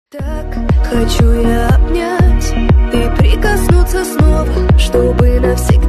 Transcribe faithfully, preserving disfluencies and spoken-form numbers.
Так хочу я обнять и прикоснуться снова, чтобы навсегда